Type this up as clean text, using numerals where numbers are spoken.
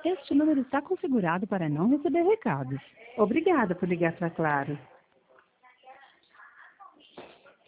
Este número está configurado para não receber recados. Obrigada por ligar para Claro.